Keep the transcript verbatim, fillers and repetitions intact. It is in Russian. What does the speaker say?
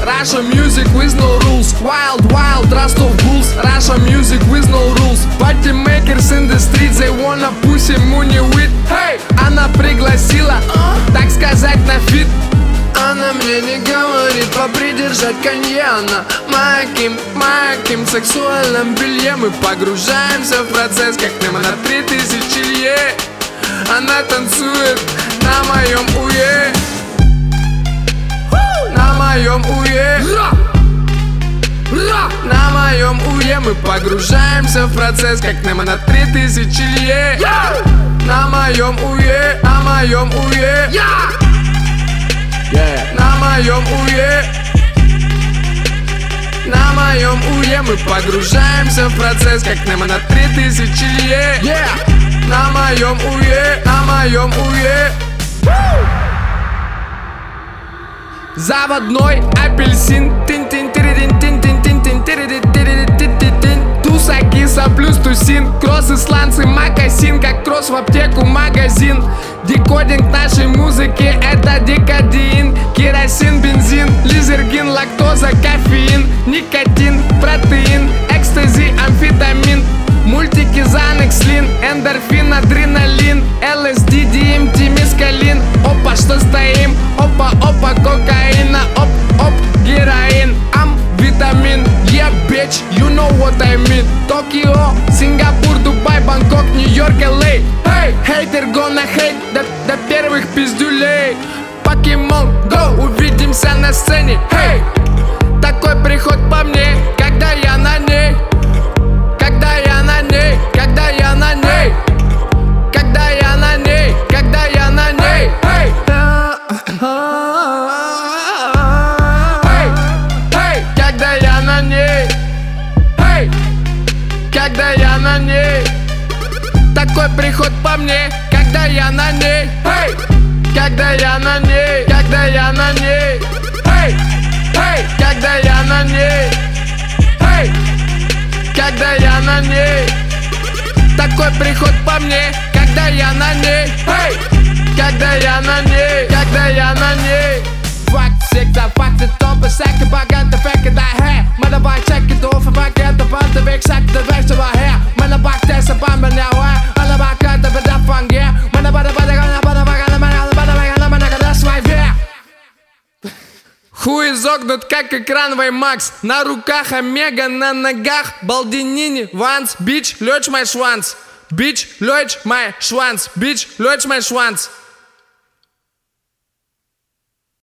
Russia music with no rules. Wild, wild, Rust of Bulls. Russia music with no rules. Party makers in the streets, they wanna pussy money with. Hey! Она пригласила, так сказать, на фит. Она мне не говорит попридержать конья. Она маким, маким, в сексуальном белье. Мы погружаемся в процесс, как Немо на три тысячи лье. Она танцует на моем уе. На моем уе. На моем уе. Мы погружаемся в процесс, как Немо на три тысячи лье. На моем уе. На моем уе. Yeah. На моем уе. На моем уе. Мы погружаемся в процесс, как Немо на три тысячи лье. Yeah. На моем уе. На моем уе. Заводной апельсин. Туса, киса плюс тусин. Кросс, исландцы, макасин. Как кросс в аптеку, магазин. Декодинг нашей музыки — это декадеин. Керосин, бензин, лизергин, лактоза, кофеин. Никотин, протеин, экстази, амфетамин. Мультики, Занекс, Лин, эндорфин, адреналин. ЛСД, ДМТ, мескалин. Опа, что стоим? Опа, опа, кокаина. Оп, оп, героин. Ам, витамин. Yeah, bitch, you know what I mean. Токио, Сингапур, Дубай, Бангкок, Нью-Йорк, Эл Эй. Hey, хейтер gonna hate до, до первых пиздюлей. Покемон, go, увидимся на сцене. Hey, такой приход по мне, когда я на ней. Когда я на ней, когда я на ней. Когда я на ней, когда я на ней. Hey, hey, hey, когда я на ней. Hey, когда я на ней. Такой приход по мне, когда я на ней. Hey, когда я на ней, когда я на ней. Hey, hey, когда я на ней. Hey, когда я на ней. Такой приход по мне, когда я на ней. Hey, когда я на ней, когда я на ней. Факт всегда факты, топы, всякие богатые фейки, да, хэ. Мы давай чеки, дуфы, пакеты, банты, век, всякие, да, век, что хэ. Мы на бак, те, сапам, меня, уэ. Мы на бак, это, беда, фанге. Мы на бада, бада, гана, бада, бада, бада, бада, бада, бада, бада, свой век. Хуй изогнут, как экран Ваймакс. На руках Омега, на ногах Балдинини, Ванс. Бич, лёч мой шванс. Бич, лёч мой шванс. Бич, лёч мой шванс.